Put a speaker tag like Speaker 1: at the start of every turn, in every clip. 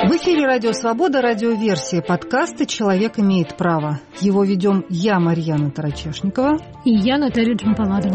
Speaker 1: В эфире «Радио Свобода», радиоверсия подкаста «Человек имеет право». Его ведем я, Марьяна Тарачешникова.
Speaker 2: И я, Наталья Джампаладова.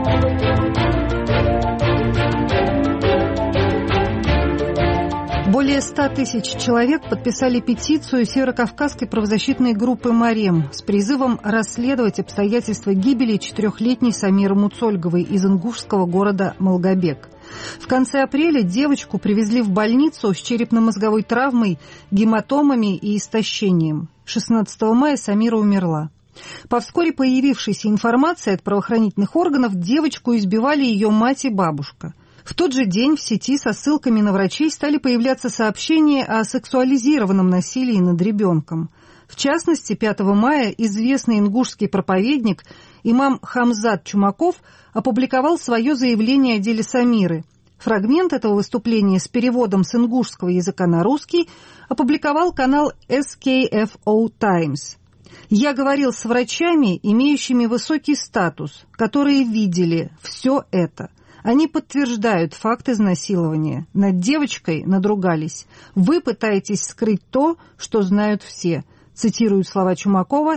Speaker 1: Более 100 тысяч человек подписали петицию северокавказской правозащитной группы «Марем» с призывом расследовать обстоятельства гибели 4-летней Самиры Муцольговой из ингушского города Малгобек. В конце апреля девочку привезли в больницу с черепно-мозговой травмой, гематомами и истощением. 16 мая Самира умерла. По вскоре появившейся информации от правоохранительных органов, девочку избивали ее мать и бабушка. В тот же день в сети со ссылками на врачей стали появляться сообщения о сексуализированном насилии над ребенком. В частности, 5 мая известный ингушский проповедник имам Хамзат Чумаков опубликовал свое заявление о деле Самиры. Фрагмент этого выступления с переводом с ингушского языка на русский опубликовал канал SKFO Times. «Я говорил с врачами, имеющими высокий статус, которые видели все это. Они подтверждают факт изнасилования. Над девочкой надругались. Вы пытаетесь скрыть то, что знают все», цитируют слова Чумакова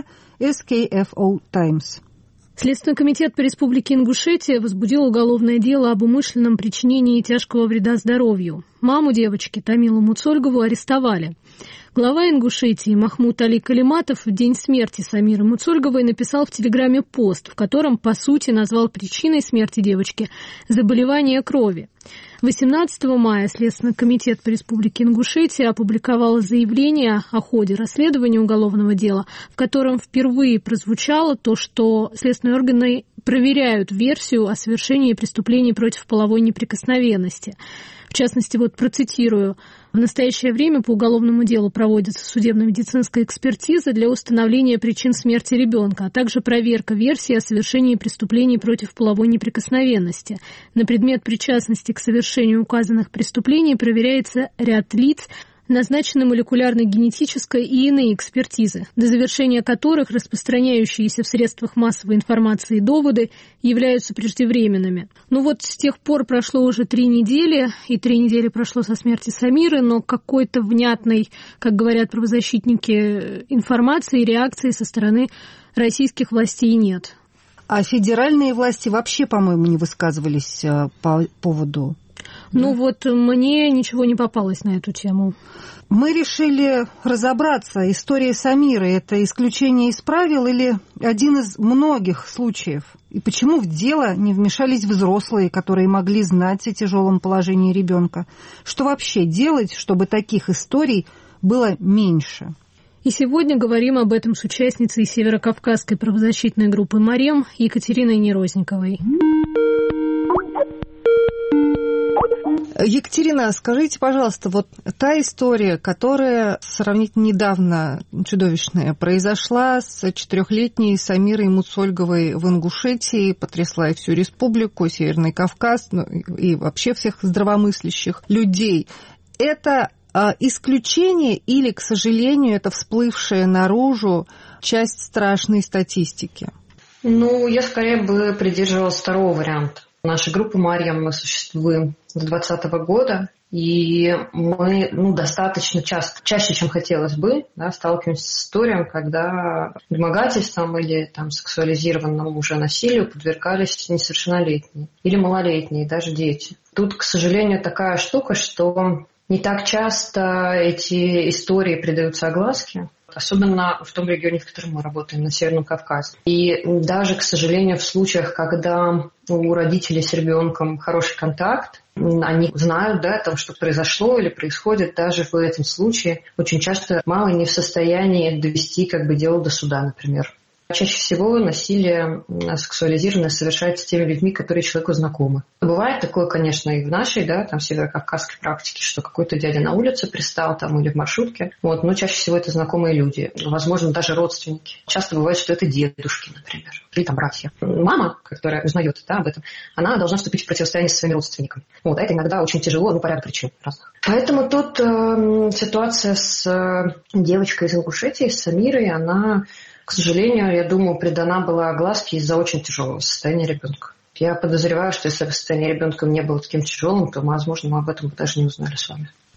Speaker 1: SKFO Times.
Speaker 2: Следственный комитет по Республике Ингушетия возбудил уголовное дело об умышленном причинении тяжкого вреда здоровью. Маму девочки, Тамилу Муцольгову, арестовали. Глава Ингушетии Махмуд Али Калиматов в день смерти Самиры Муцольговой написал в Телеграме пост, в котором, по сути, назвал причиной смерти девочки заболевание крови. 18 мая Следственный комитет по Республике Ингушетия опубликовал заявление о ходе расследования уголовного дела, в котором впервые прозвучало то, что следственные органы проверяют версию о совершении преступлений против половой неприкосновенности. В частности, процитирую. В настоящее время по уголовному делу проводится судебно-медицинская экспертиза для установления причин смерти ребенка, а также проверка версии о совершении преступлений против половой неприкосновенности. На предмет причастности к совершению указанных преступлений проверяется ряд лиц, назначены молекулярно-генетическая и иные экспертизы, до завершения которых распространяющиеся в средствах массовой информации доводы являются преждевременными. С тех пор прошло уже 3 недели, и 3 недели прошло со смерти Самиры, но какой-то внятной, как говорят правозащитники, информации и реакции со стороны российских властей нет.
Speaker 1: А федеральные власти вообще, по-моему, не высказывались по поводу...
Speaker 2: Мне ничего не попалось на эту тему.
Speaker 1: Мы решили разобраться, история Самиры – это исключение из правил или один из многих случаев? И почему в дело не вмешались взрослые, которые могли знать о тяжелом положении ребенка? Что вообще делать, чтобы таких историй было меньше?
Speaker 2: И сегодня говорим об этом с участницей северокавказской правозащитной группы «Марем» Екатериной Нерозниковой.
Speaker 1: Екатерина, скажите, пожалуйста, та история, которая сравнительно недавно чудовищная, произошла с 4-летней Самирой Муцольговой в Ингушетии, потрясла и всю республику, Северный Кавказ, и вообще всех здравомыслящих людей. Это исключение или, к сожалению, это всплывшая наружу часть страшной статистики?
Speaker 3: Я скорее бы придерживалась второго варианта. Наша группа «Марьям», мы существуем с 2020 года, и мы достаточно часто, чаще, чем хотелось бы, сталкиваемся с историей, когда домогательствам или сексуализированному уже насилию подвергались несовершеннолетние или малолетние, даже дети. Тут, к сожалению, такая штука, что не так часто эти истории придаются огласке, особенно в том регионе, в котором мы работаем, на Северном Кавказе. И даже, к сожалению, в случаях, когда у родителей с ребенком хороший контакт, они знают, о том, что произошло или происходит, даже в этом случае очень часто мало не в состоянии довести дело до суда, например. Чаще всего насилие сексуализированное совершается теми людьми, которые человеку знакомы. Бывает такое, конечно, и в нашей, северокавказской практике, что какой-то дядя на улице пристал или в маршрутке. Но чаще всего это знакомые люди, возможно, даже родственники. Часто бывает, что это дедушки, например, или братья. Мама, которая узнает об этом, она должна вступить в противостояние со своими родственниками. А это иногда очень тяжело, по ряду причин разных. Поэтому тут ситуация с девочкой из Ингушетии, с Самирой, она... К сожалению, я думаю, придана была огласке из-за очень тяжелого состояния ребенка. Я подозреваю, что если бы состояние ребенка не было таким тяжелым, то, возможно, мы об этом даже не узнали с вами.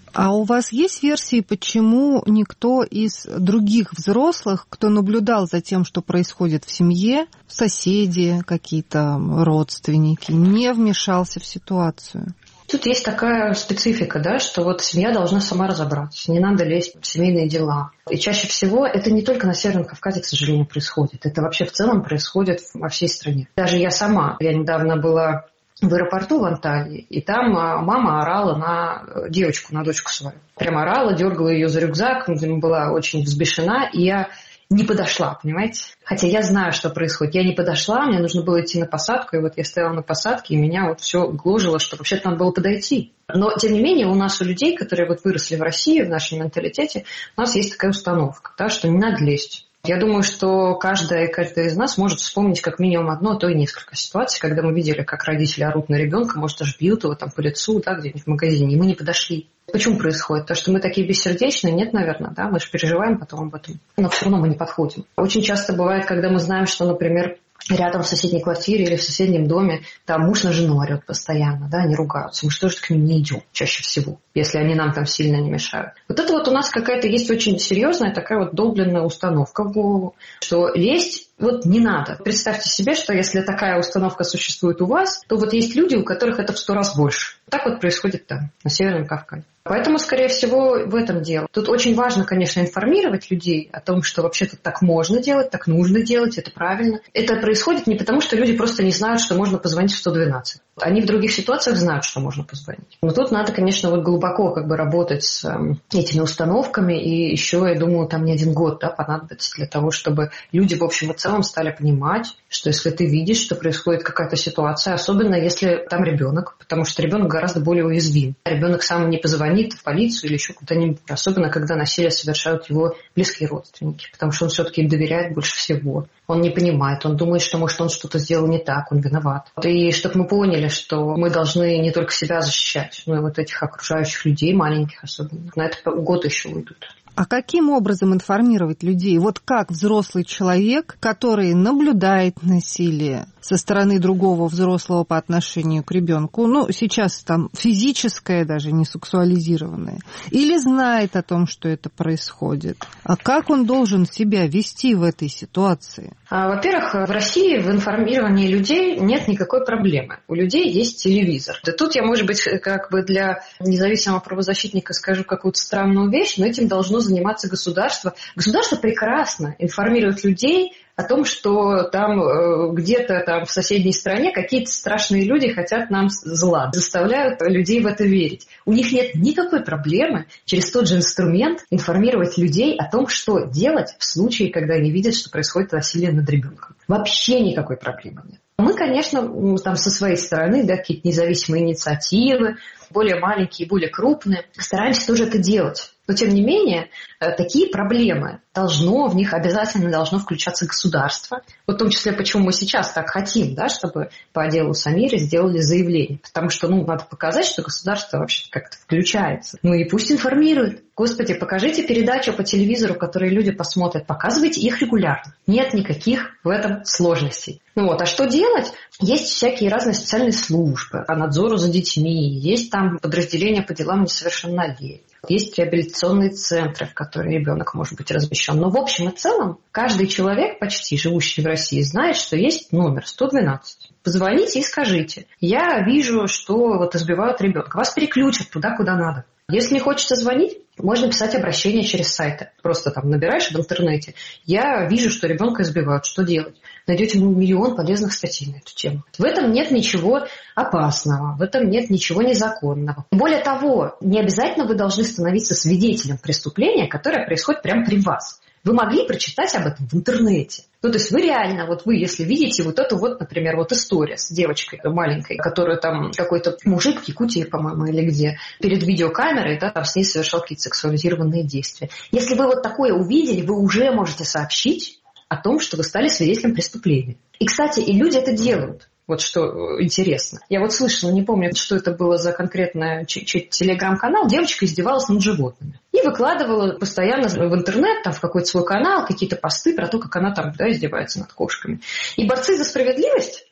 Speaker 1: А у вас есть версии, почему никто из других взрослых, кто наблюдал за тем, что происходит в семье, соседи, какие-то родственники, не вмешался в ситуацию?
Speaker 3: Тут есть такая специфика, да, что вот семья должна сама разобраться, не надо лезть в семейные дела. И чаще всего это не только на Северном Кавказе, к сожалению, происходит. Это вообще в целом происходит во всей стране. Даже я недавно была в аэропорту в Анталии, и там мама орала на девочку, на дочку свою. Прямо орала, дергала ее за рюкзак, была очень взбешена, и я не подошла, понимаете? Хотя я знаю, что происходит. Я не подошла, мне нужно было идти на посадку, и вот я стояла на посадке, и меня вот все гложило, что вообще-то надо было подойти. Но, тем не менее, у нас, у людей, которые вот выросли в России, в нашем менталитете, у нас есть такая установка, да, что не надо лезть. Я думаю, что каждая из нас может вспомнить как минимум одно, а то и несколько ситуаций, когда мы видели, как родители орут на ребенка, может, даже бьют его там по лицу, да, где-нибудь в магазине, и мы не подошли. Почему происходит? То, что мы такие бессердечные? Нет, наверное, да, мы же переживаем потом об этом, но все равно мы не подходим. Очень часто бывает, когда мы знаем, что, например, рядом в соседней квартире или в соседнем доме там муж на жену орет постоянно, да, они ругаются. Мы что же к ним не идем чаще всего, если они нам там сильно не мешают. Вот это вот у нас какая-то есть очень серьезная такая вот долбленная установка в голову, что лезть вот не надо. Представьте себе, что если такая установка существует у вас, то вот есть люди, у которых это в 100 раз больше. Так вот происходит там, на Северном Кавказе. Поэтому, скорее всего, в этом дело. Тут очень важно, конечно, информировать людей о том, что вообще-то так можно делать, так нужно делать, это правильно. Это происходит не потому, что люди просто не знают, что можно позвонить в 112. Они в других ситуациях знают, что можно позвонить. Но тут надо, конечно, вот глубоко как бы работать с этими установками. И еще, я думаю, там не 1 год, да, понадобится для того, чтобы люди, в общем и целом, стали понимать, что если ты видишь, что происходит какая-то ситуация, особенно если там ребенок, потому что ребенок гораздо более уязвим. Ребенок сам не позвонит в полицию или еще куда-нибудь, особенно когда насилие совершают его близкие родственники, потому что он все-таки им доверяет больше всего. Он не понимает, он думает, что, может, он что-то сделал не так, он виноват. И чтобы мы поняли, что мы должны не только себя защищать, но и вот этих окружающих людей, маленьких особенно. На это годы еще уйдут.
Speaker 1: А каким образом информировать людей? Вот как взрослый человек, который наблюдает насилие со стороны другого взрослого по отношению к ребенку, ну, сейчас там физическое, даже не сексуализированное, или знает о том, что это происходит, а как он должен себя вести в этой ситуации?
Speaker 3: Во-первых, в России в информировании людей нет никакой проблемы. У людей есть телевизор. Да тут я, может быть, как бы для независимого правозащитника скажу какую-то странную вещь, но этим должно заниматься государство. Государство прекрасно информирует людей о том, что там где-то там в соседней стране какие-то страшные люди хотят нам зла, заставляют людей в это верить. У них нет никакой проблемы через тот же инструмент информировать людей о том, что делать в случае, когда они видят, что происходит насилие над ребенком. Вообще никакой проблемы нет. Мы, конечно, там со своей стороны, да, какие-то независимые инициативы, более маленькие, более крупные, стараемся тоже это делать. Но, тем не менее, такие проблемы в них обязательно должно включаться государство. Вот в том числе, почему мы сейчас так хотим, да, чтобы по делу Самиры сделали заявление. Потому что, надо показать, что государство вообще как-то включается. И пусть информирует. Господи, покажите передачу по телевизору, которые люди посмотрят. Показывайте их регулярно. Нет никаких в этом сложностей. А что делать? Есть всякие разные специальные службы по надзору за детьми. Есть там подразделения по делам несовершеннолетних. Есть реабилитационные центры, в которые ребенок может быть размещен. Но в общем и целом каждый человек, почти живущий в России, знает, что есть номер 112. Позвоните и скажите: я вижу, что избивают ребенка. Вас переключат туда, куда надо. Если не хочется звонить, можно писать обращение через сайты. Просто там набираешь в интернете: я вижу, что ребенка избивают, что делать? Найдете миллион полезных статей на эту тему. В этом нет ничего опасного, в этом нет ничего незаконного. Более того, не обязательно вы должны становиться свидетелем преступления, которое происходит прямо при вас. Вы могли прочитать об этом в интернете. То есть вы реально, вы если видите эту например, история с девочкой маленькой, которую там какой-то мужик в Якутии, по-моему, или где, перед видеокамерой, да, там с ней совершал какие-то сексуализированные действия. Если вы такое увидели, вы уже можете сообщить о том, что вы стали свидетелем преступления. И, кстати, и люди это делают. Вот что интересно. Я слышала, не помню, что это было за конкретный телеграм-канал, девочка издевалась над животными. И выкладывала постоянно в интернет, там, в какой-то свой канал, какие-то посты про то, как она там, да, издевается над кошками. И борцы за справедливость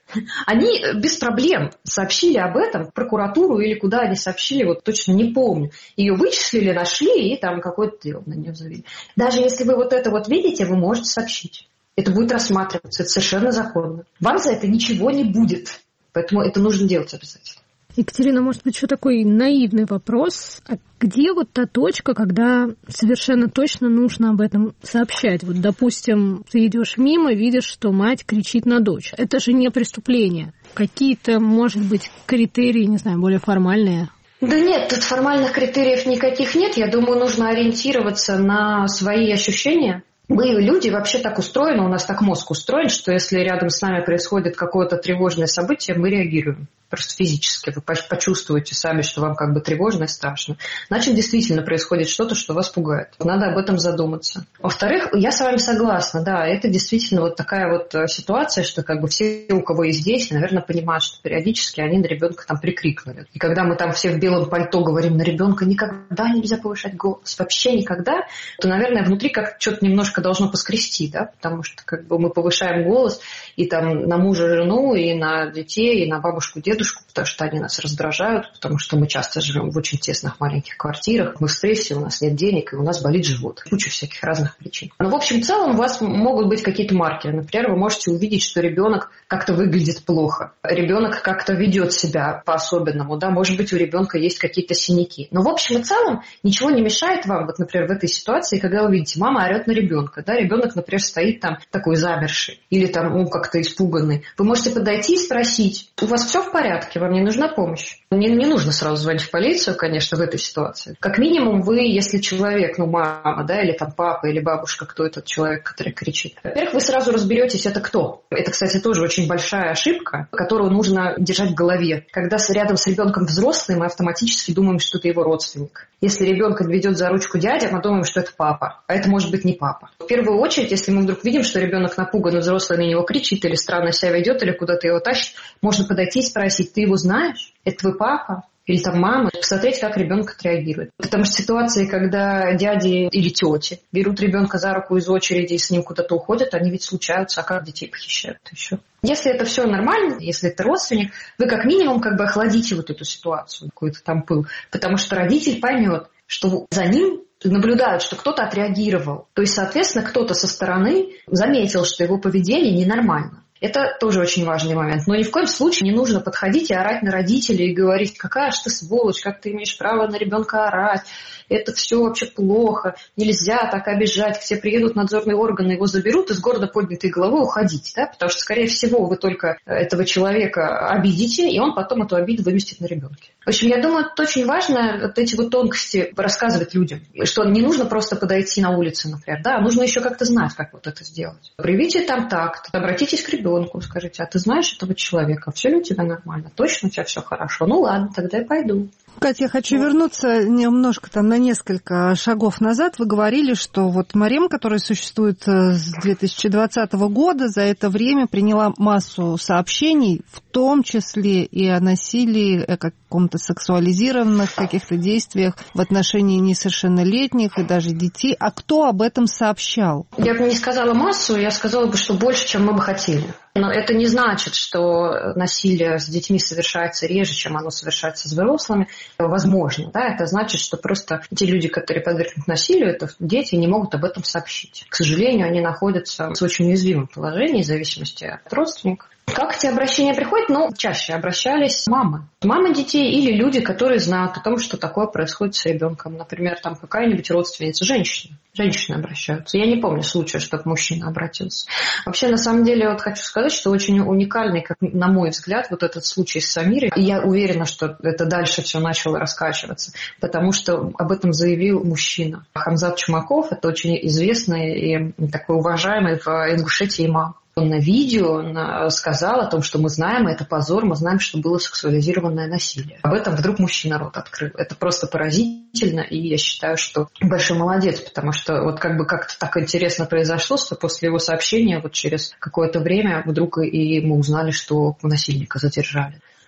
Speaker 3: Они без проблем сообщили об этом в прокуратуру или куда они сообщили, вот точно не помню. Ее вычислили, нашли и там какое-то дело на нее завели. Даже если вы вот это вот видите, вы можете сообщить. Это будет рассматриваться, это совершенно законно. Вам за это ничего не будет, поэтому это нужно делать обязательно.
Speaker 2: Екатерина, может быть, еще такой наивный вопрос. А где вот та точка, когда совершенно точно нужно об этом сообщать? Вот, допустим, ты идешь мимо, видишь, что мать кричит на дочь. Это же не преступление. Какие-то, может быть, критерии, не знаю, более формальные?
Speaker 3: Да нет, тут формальных критериев никаких нет. Я думаю, нужно ориентироваться на свои ощущения. Мы, люди, вообще так устроены, у нас так мозг устроен, что если рядом с нами происходит какое-то тревожное событие, мы реагируем. Просто физически. Вы почувствуете сами, что вам как бы тревожно и страшно. Значит, действительно происходит что-то, что вас пугает. Надо об этом задуматься. Во-вторых, я с вами согласна, да, это действительно вот такая вот ситуация, что как бы все, у кого есть дети, наверное, понимают, что периодически они на ребенка там прикрикивают. И когда мы там все в белом пальто говорим, на ребенка никогда нельзя повышать голос, вообще никогда, то, наверное, внутри как что-то немножко должно поскрести, да, потому что как бы мы повышаем голос и там на мужа, жену, и на детей, и на бабушку, дедушку, потому что они нас раздражают, потому что мы часто живем в очень тесных маленьких квартирах, мы в стрессе, у нас нет денег, и у нас болит живот. Куча всяких разных причин. Но в общем целом у вас могут быть какие-то маркеры. Например, вы можете увидеть, что ребенок как-то выглядит плохо, ребенок как-то ведет себя по-особенному, да, может быть, у ребенка есть какие-то синяки. Но в общем и целом ничего не мешает вам, вот, например, в этой ситуации, когда вы видите, мама орет на ребенка, да, ребенок, например, стоит там такой замерший или там, как-то испуганный. Вы можете подойти и спросить, у вас все в порядке, вам не нужна помощь? Не нужно сразу звонить в полицию, конечно, в этой ситуации. Как минимум вы, если человек, мама, да, или там папа, или бабушка, кто этот человек, который кричит. Во-первых, вы сразу разберетесь, это кто. Это, кстати, тоже очень большая ошибка, которую нужно держать в голове. Когда рядом с ребенком взрослый, мы автоматически думаем, что это его родственник. Если ребенка ведет за ручку дядя, мы думаем, что это папа, а это может быть не папа. В первую очередь, если мы вдруг видим, что ребенок напуган, и взрослый на него кричит, или странно себя ведет, или куда-то его тащит, можно подойти и спросить, ты его знаешь? Это твой папа? Или там мама, посмотреть, как ребенок отреагирует. Потому что ситуации, когда дяди или тети берут ребенка за руку из очереди и с ним куда-то уходят, они ведь случаются, а как детей похищают еще? Если это все нормально, если это родственник, вы как минимум как бы охладите вот эту ситуацию, какой-то там пыл. Потому что родитель поймет, что за ним наблюдают, что кто-то отреагировал. То есть, соответственно, кто-то со стороны заметил, что его поведение ненормально. Это тоже очень важный момент. Но ни в коем случае не нужно подходить и орать на родителей и говорить, какая же ты сволочь, как ты имеешь право на ребенка орать. Это все вообще плохо, нельзя так обижать. К тебе приедут надзорные органы, его заберут и с гордо поднятой головой уходить. Да? Потому что, скорее всего, вы только этого человека обидите, и он потом эту обиду выместит на ребенке. В общем, я думаю, это очень важно, вот эти вот тонкости рассказывать людям. Что не нужно просто подойти на улице, например, да, нужно еще как-то знать, как вот это сделать. Проявите там такт, обратитесь к ребенку, скажите, а ты знаешь этого человека? Все ли у тебя нормально? Точно у тебя все хорошо? Ну ладно, тогда я пойду.
Speaker 1: Катя, я хочу вернуться немножко там на несколько шагов назад. Вы говорили, что вот Марем, которая существует с 2020 года, за это время приняла массу сообщений, в том числе и о насилии, о каком-то сексуализированных каких-то действиях в отношении несовершеннолетних и даже детей. А кто об этом сообщал?
Speaker 3: Я бы не сказала массу, я сказала бы, что больше, чем мы бы хотели. Но это не значит, что насилие с детьми совершается реже, чем оно совершается с взрослыми. Возможно, да, это значит, что просто те люди, которые подвергнуты насилию, это дети, не могут об этом сообщить. К сожалению, они находятся в очень уязвимом положении, в зависимости от родственников. Как эти обращения приходят? Ну, чаще обращались мамы. Мамы детей или люди, которые знают о том, что такое происходит с ребенком. Например, там какая-нибудь родственница, женщина. Женщины обращаются. Я не помню случая, чтобы мужчина обратился. Вообще, на самом деле, вот хочу сказать, что очень уникальный, как на мой взгляд, вот этот случай с Самирой. И я уверена, что это дальше все начало раскачиваться, потому что об этом заявил мужчина. Хамзат Чумаков, это очень известный и такой уважаемый в Ингушетии имам. Он на видео сказал о том, что мы знаем, это позор, мы знаем, что было сексуализированное насилие. Об этом вдруг мужчина рот открыл. Это просто поразительно, и я считаю, что большой молодец, потому что вот как бы как-то так интересно произошло, что после его сообщения вот через какое-то время вдруг и мы узнали, что насильника задержали.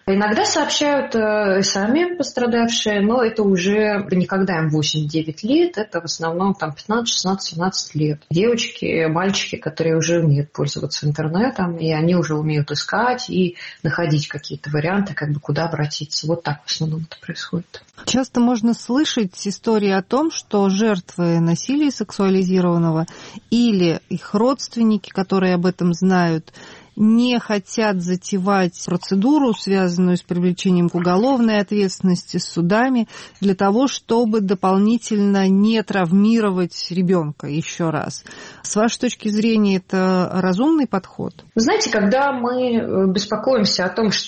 Speaker 3: Иногда сообщают сами пострадавшие, но это уже никогда им 8-9 лет, это в основном там 15, 16, 17 лет. Девочки, мальчики, которые уже умеют пользоваться интернетом, и они уже умеют искать и находить какие-то варианты, как бы куда обратиться. Вот так в основном это происходит.
Speaker 1: Часто можно слышать истории о том, что жертвы насилия сексуализированного или их родственники, которые об этом знают, не хотят затевать процедуру, связанную с привлечением к уголовной ответственности, с судами, для того, чтобы дополнительно не травмировать ребенка еще раз. С вашей точки зрения, это разумный подход?
Speaker 3: Вы знаете, когда мы беспокоимся о том,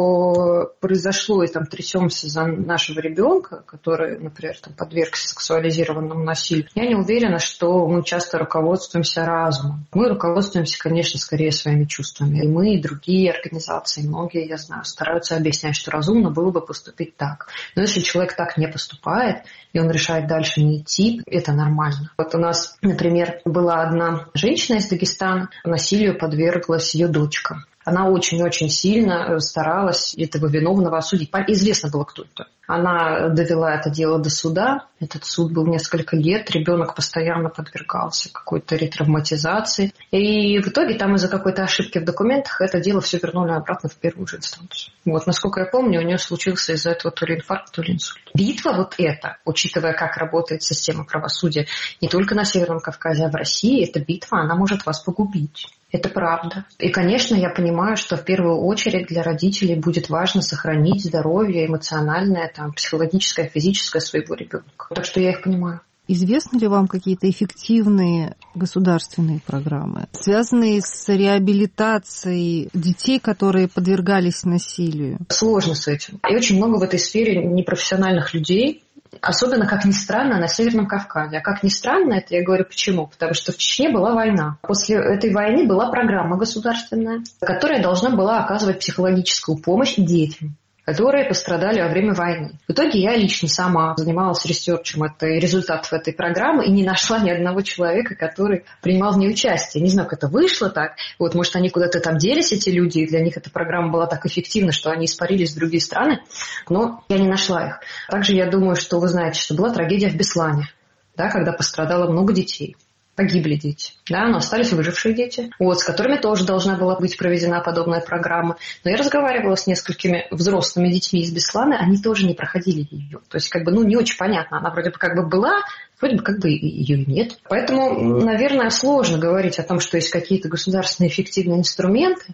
Speaker 3: что произошло, и там трясемся за нашего ребенка, который, например, там, подвергся сексуализированному насилию, я не уверена, что мы часто руководствуемся разумом. Мы руководствуемся, конечно, скорее своими чувствами. И мы, и другие организации, многие, я знаю, стараются объяснять, что разумно было бы поступить так. Но если человек так не поступает, и он решает дальше не идти, это нормально. Вот у нас, например, была одна женщина из Дагестана, насилию подверглась ее дочка. Она очень-очень сильно старалась этого виновного осудить. Известно было, кто это. Она довела это дело до суда. Этот суд был несколько лет. Ребенок постоянно подвергался какой-то ретравматизации. И в итоге там из-за какой-то ошибки в документах это дело все вернули обратно в первую же инстанцию. Вот, насколько я помню, у нее случился из-за этого то ли инфаркт, то ли инсульт. Битва вот эта, учитывая, как работает система правосудия не только на Северном Кавказе, а в России, эта битва, она может вас погубить. Это правда. И, конечно, я понимаю, что в первую очередь для родителей будет важно сохранить здоровье эмоциональное, там, психологическое, физическое своего ребенка. Так что я их понимаю.
Speaker 1: Известны ли вам какие-то эффективные государственные программы, связанные с реабилитацией детей, которые подвергались насилию?
Speaker 3: Сложно с этим. И очень много в этой сфере непрофессиональных людей, особенно, как ни странно, на Северном Кавказе. А как ни странно, это я говорю почему? Потому что в Чечне была война. После этой войны была программа государственная, которая должна была оказывать психологическую помощь детям, которые пострадали во время войны. В итоге я лично сама занималась ресерчем результатов этой программы и не нашла ни одного человека, который принимал в ней участие. Не знаю, как это вышло так. Вот, может, они куда-то там делись, эти люди, и для них эта программа была так эффективна, что они испарились в другие страны, но я не нашла их. Также я думаю, что вы знаете, что была трагедия в Беслане, да, когда пострадало много детей. Погибли дети, да, но остались выжившие дети, вот, с которыми тоже должна была быть проведена подобная программа. Но я разговаривала с несколькими взрослыми детьми из Беслана, они тоже не проходили ее. То есть, как бы, не очень понятно. Она вроде бы как бы была, вроде бы как бы ее и нет. Поэтому, наверное, сложно говорить о том, что есть какие-то государственные эффективные инструменты,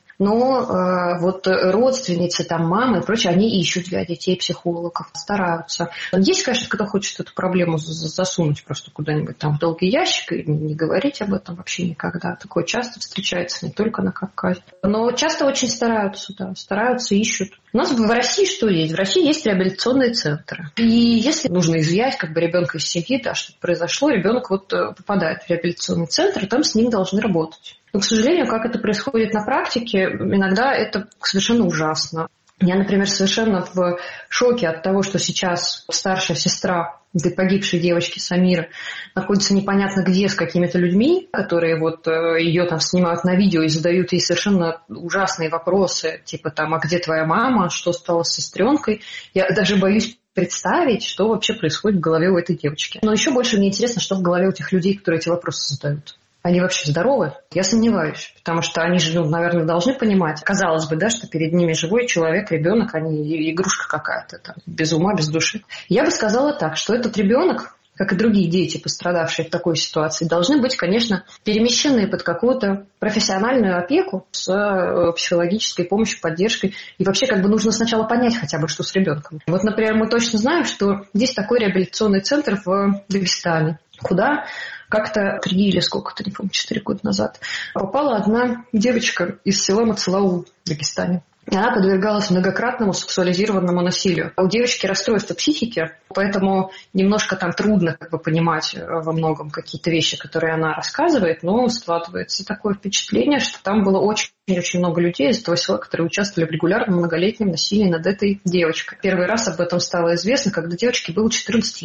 Speaker 3: но вот родственницы, там, мамы и прочее, они ищут для детей психологов, стараются. Есть, конечно, кто хочет эту проблему засунуть просто куда-нибудь там в долгий ящик и не говорить об этом вообще никогда. Такое часто встречается не только на Кавказе. Но часто очень стараются, да, стараются, ищут. У нас в России что есть? В России есть реабилитационные центры. И если нужно изъять как бы ребенка из семьи, да, что-то произошло, ребенок вот попадает в реабилитационный центр, и там с ним должны работать. Но, к сожалению, как это происходит на практике, иногда это совершенно ужасно. Я, например, совершенно в шоке от того, что сейчас старшая сестра этой погибшей девочки Самиры находится непонятно где с какими-то людьми, которые вот ее там снимают на видео и задают ей совершенно ужасные вопросы, типа там, а где твоя мама, что стало с сестренкой. Я даже боюсь представить, что вообще происходит в голове у этой девочки. Но еще больше мне интересно, что в голове у тех людей, которые эти вопросы задают. Они вообще здоровы? Я сомневаюсь, потому что они же, наверное, должны понимать, казалось бы, да, что перед ними живой человек, ребенок, а не игрушка какая-то, там, без ума, без души. Я бы сказала так, что этот ребенок, как и другие дети, пострадавшие в такой ситуации, должны быть, конечно, перемещены под какую-то профессиональную опеку с психологической помощью, поддержкой. И вообще как бы нужно сначала понять хотя бы, что с ребенком. Вот, например, мы точно знаем, что есть такой реабилитационный центр в Дагестане, куда как-то 3 или сколько-то, не помню, 4 года назад попала одна девочка из села Мацалаул в Дагестане. Она подвергалась многократному сексуализированному насилию. У девочки расстройство психики, поэтому немножко там трудно как бы понимать во многом какие-то вещи, которые она рассказывает, но складывается такое впечатление, что там было очень много людей из этого села, которые участвовали в регулярном многолетнем насилии над этой девочкой. Первый раз об этом стало известно, когда девочке было 14 лет.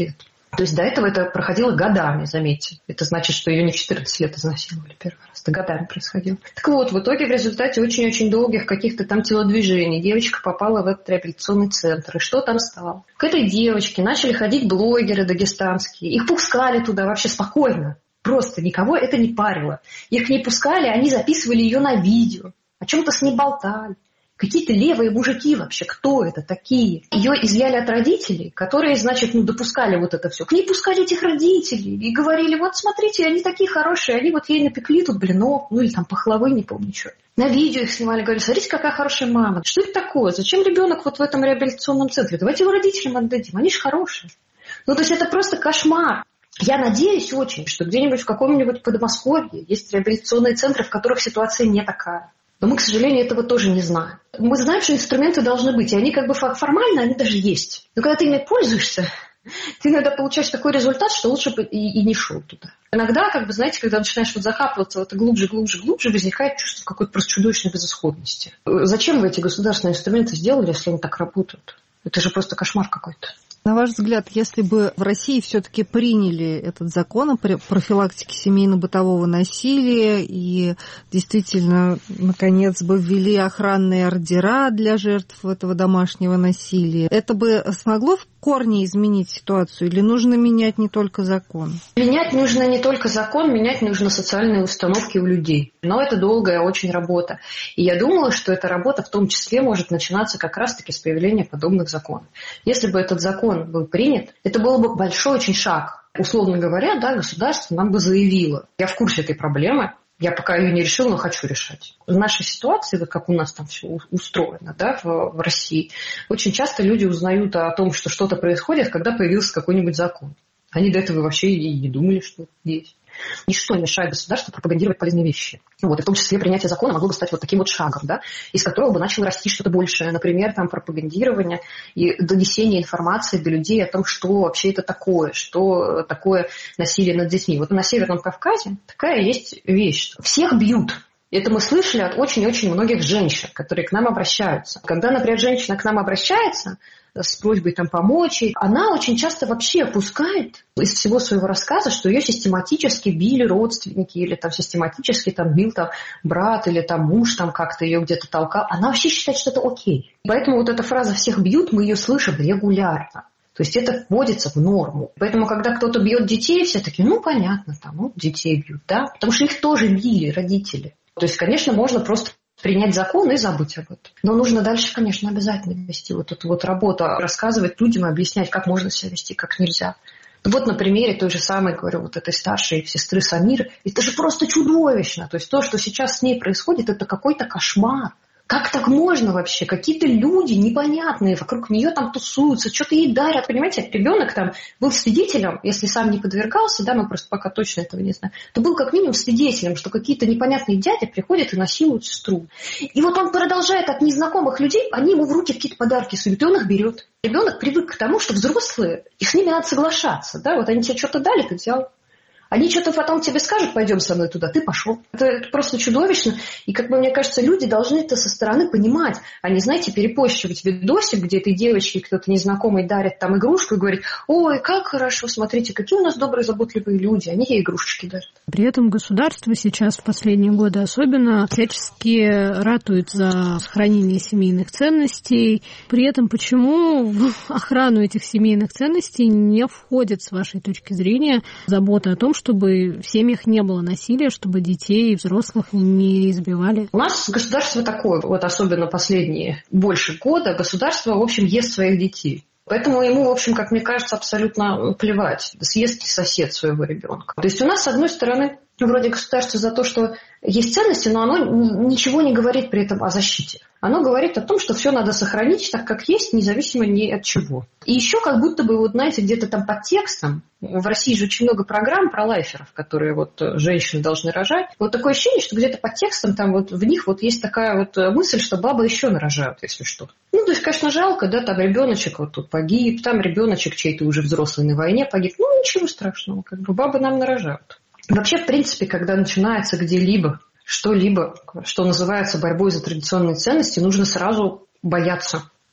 Speaker 3: То есть до этого это проходило годами, заметьте. Это значит, что ее не в 14 лет изнасиловали первый раз. Это годами происходило. Так вот, в итоге в результате очень-очень долгих каких-то там телодвижений девочка попала в этот реабилитационный центр. И что там стало? К этой девочке начали ходить блогеры дагестанские. Их пускали туда вообще спокойно. Просто никого это не парило. Их не пускали, они записывали ее на видео. О чем-то с ней болтали. Какие-то левые мужики вообще, кто это такие? Ее изъяли от родителей, которые, значит, допускали вот это все. К ней пускали этих родителей и говорили, вот смотрите, они такие хорошие, они вот ей напекли тут блинов, или там пахлавы, не помню что. На видео их снимали, говорили, смотрите, какая хорошая мама. Что это такое? Зачем ребенок вот в этом реабилитационном центре? Давайте его родителям отдадим, они же хорошие. То есть это просто кошмар. Я надеюсь очень, что где-нибудь в каком-нибудь Подмосковье есть реабилитационные центры, в которых ситуация не такая. Но мы, к сожалению, этого тоже не знаем. Мы знаем, что инструменты должны быть, и они как бы формально, они даже есть. Но когда ты ими пользуешься, ты иногда получаешь такой результат, что лучше бы и не шел туда. Иногда, знаете, когда начинаешь закапываться глубже, возникает чувство какой-то просто чудовищной безысходности. Зачем вы эти государственные инструменты сделали, если они так работают? Это же просто кошмар какой-то.
Speaker 1: На ваш взгляд, если бы в России все-таки приняли этот закон о профилактике семейно-бытового насилия и действительно, наконец, бы ввели охранные ордера для жертв этого домашнего насилия, это бы смогло в корне изменить ситуацию или нужно менять не только закон?
Speaker 3: Менять нужно не только закон, менять нужно социальные установки у людей. Но это долгая очень работа. И я думаю, что эта работа в том числе может начинаться как раз-таки с появления подобных законов. Если бы этот закон был принят, это был бы большой очень шаг. Условно говоря, государство нам бы заявило, я в курсе этой проблемы, я пока ее не решил, но хочу решать. В нашей ситуации, как у нас там все устроено, в России, очень часто люди узнают о том, что что-то происходит, когда появился какой-нибудь закон. Они до этого вообще и не думали, что есть. Ничто не мешает государству пропагандировать полезные вещи. И в том числе принятие закона могло бы стать вот таким вот шагом, из которого бы начало расти что-то большее. Например, пропагандирование и донесение информации до людей о том, что вообще это такое, что такое насилие над детьми. Вот на Северном Кавказе такая есть вещь. Всех бьют. Это мы слышали от очень-очень многих женщин, которые к нам обращаются. Когда, например, женщина к нам обращается с просьбой помочь ей, она очень часто вообще опускает из всего своего рассказа, что ее систематически били родственники или систематически бил брат или муж как-то ее где-то толкал. Она вообще считает, что это окей. Поэтому вот эта фраза «всех бьют» мы ее слышим регулярно. То есть это вводится в норму. Поэтому, когда кто-то бьет детей, все такие, понятно, детей бьют, потому что их тоже били родители. То есть, конечно, можно просто принять закон и забыть об этом. Но нужно дальше, конечно, обязательно вести вот эту вот работу, рассказывать людям и объяснять, как можно себя вести, как нельзя. Вот на примере той же самой, говорю, вот этой старшей сестры Самиры, это же просто чудовищно. То есть то, что сейчас с ней происходит, это какой-то кошмар. Как так можно вообще? Какие-то люди непонятные вокруг нее тусуются, что-то ей дарят. Понимаете, ребенок был свидетелем, если сам не подвергался, мы просто пока точно этого не знаем, то был как минимум свидетелем, что какие-то непонятные дяди приходят и насилуют сестру. И вот он продолжает от незнакомых людей, они ему в руки какие-то подарки суют, и он их берет. Ребенок привык к тому, что взрослые, и с ними надо соглашаться. Вот они тебе что-то дали, ты взял. Они что-то потом тебе скажут, пойдем со мной туда, ты пошел. Это просто чудовищно. И, мне кажется, люди должны это со стороны понимать, а не, перепощивать видосик, где этой девочке кто-то незнакомый дарит игрушку и говорит, ой, как хорошо, смотрите, какие у нас добрые, заботливые люди, они ей игрушечки дарят.
Speaker 2: При этом государство сейчас в последние годы особенно всячески ратует за сохранение семейных ценностей. При этом почему в охрану этих семейных ценностей не входит, с вашей точки зрения, забота о том, чтобы в семьях не было насилия, чтобы детей и взрослых не избивали?
Speaker 3: У нас государство такое, особенно последние больше года, государство, в общем, ест своих детей. Поэтому ему, в общем, как мне кажется, абсолютно плевать, съест ли сосед своего ребенка. То есть у нас, с одной стороны, вроде государство за то, что есть ценности, но оно ничего не говорит при этом о защите. Оно говорит о том, что все надо сохранить так, как есть, независимо ни от чего. И еще как будто бы, где-то под текстом, в России же очень много программ про лайферов, которые женщины должны рожать. Такое ощущение, что где-то под текстом в них есть такая мысль, что бабы еще нарожают, если что. То есть, конечно, жалко, ребеночек тут погиб, ребеночек чей-то уже взрослый на войне погиб. Ничего страшного, бабы нам нарожают. Вообще, в принципе, когда начинается где-либо что-либо, что называется борьбой за традиционные ценности, нужно сразу бояться.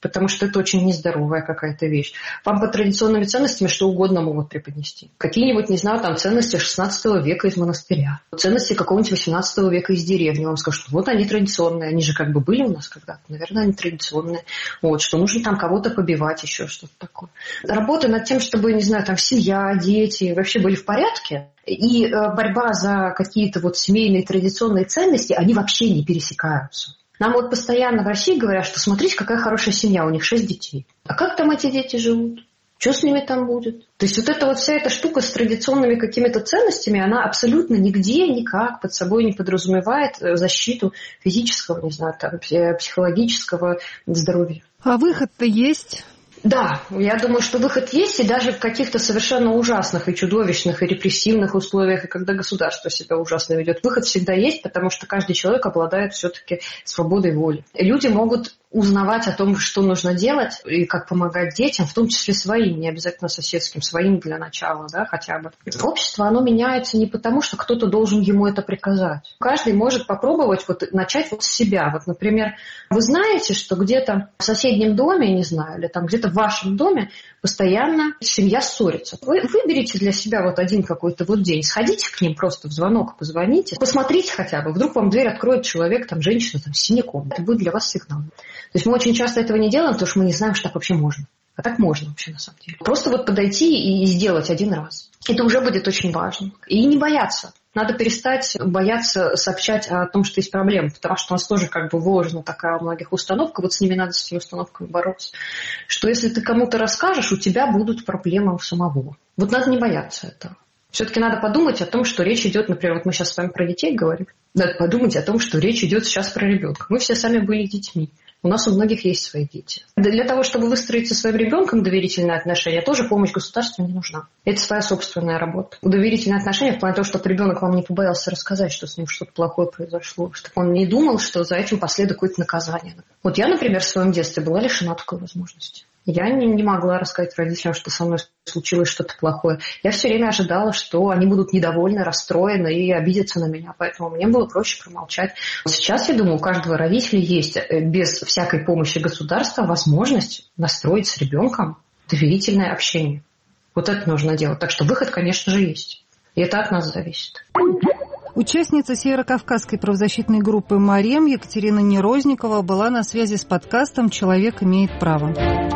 Speaker 3: потому что это очень нездоровая какая-то вещь. Вам по традиционными ценностями что угодно могут преподнести. Какие-нибудь, не знаю, там ценности 16 века из монастыря, ценности какого-нибудь 18 века из деревни. Вам скажут, что вот они традиционные, они же как бы были у нас когда-то, наверное, они традиционные. Вот, что нужно там кого-то побивать, еще что-то такое. Работа над тем, чтобы, не знаю, там семья, дети вообще были в порядке, и борьба за какие-то вот семейные традиционные ценности, они вообще не пересекаются. Нам вот постоянно в России говорят, что смотрите, какая хорошая семья, у них 6 детей. А как там эти дети живут? Что с ними там будет? То есть вот эта вот вся эта штука с традиционными какими-то ценностями, она абсолютно нигде, никак под собой не подразумевает защиту физического, не знаю, там, психологического здоровья.
Speaker 1: А выход-то есть?
Speaker 3: Да, я думаю, что выход есть, и даже в каких-то совершенно ужасных и чудовищных, и репрессивных условиях, и когда государство себя ужасно ведет, выход всегда есть, потому что каждый человек обладает все-таки свободой воли. Люди могут узнавать о том, что нужно делать и как помогать детям, в том числе своим, не обязательно соседским, своим для начала, да, хотя бы. Общество, оно меняется не потому, что кто-то должен ему это приказать. Каждый может попробовать вот начать вот с себя. Вот, например, вы знаете, что где-то в соседнем доме, не знаю, или там где-то в вашем доме постоянно семья ссорится. Вы выберите для себя вот один какой-то вот день, сходите к ним просто в звонок, позвоните, посмотрите хотя бы, вдруг вам дверь откроет человек, там, женщина, там, с синяком. Это будет для вас сигнал. То есть мы очень часто этого не делаем, потому что мы не знаем, что так вообще можно. А так можно вообще на самом деле. Просто вот подойти и сделать один раз. Это уже будет очень важно. И не бояться. Надо перестать бояться сообщать о том, что есть проблемы, потому что у нас тоже как бы вложена такая у многих установка, вот с ними надо с этими установками бороться, что если ты кому-то расскажешь, у тебя будут проблемы у самого. Вот надо не бояться этого. Все-таки надо подумать о том, что речь идет, например, вот мы сейчас с вами про детей говорим, надо подумать о том, что речь идет сейчас про ребенка. Мы все сами были детьми. У нас у многих есть свои дети. Для того, чтобы выстроить со своим ребенком доверительные отношения, тоже помощь государства не нужна. Это своя собственная работа. Доверительные отношения в плане того, чтобы ребенок вам не побоялся рассказать, что с ним что-то плохое произошло, чтобы он не думал, что за этим последует какое-то наказание. Вот я, например, в своем детстве была лишена такой возможности. Я не могла рассказать родителям, что со мной случилось что-то плохое. Я все время ожидала, что они будут недовольны, расстроены и обидятся на меня. Поэтому мне было проще промолчать. Сейчас, я думаю, у каждого родителя есть без всякой помощи государства возможность настроить с ребенком доверительное общение. Вот это нужно делать. Так что выход, конечно же, есть. И это от нас зависит.
Speaker 1: Участница Северокавказской правозащитной группы «Марем» Екатерина Нерозникова была на связи с подкастом «Человек имеет право».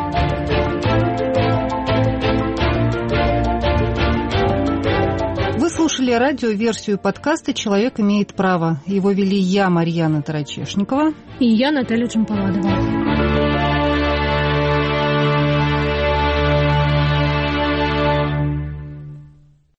Speaker 1: Вы слушали радиоверсию подкаста «Человек имеет право». Его вели я, Марьяна Тарачешникова.
Speaker 2: И я, Наталья Джампаладова.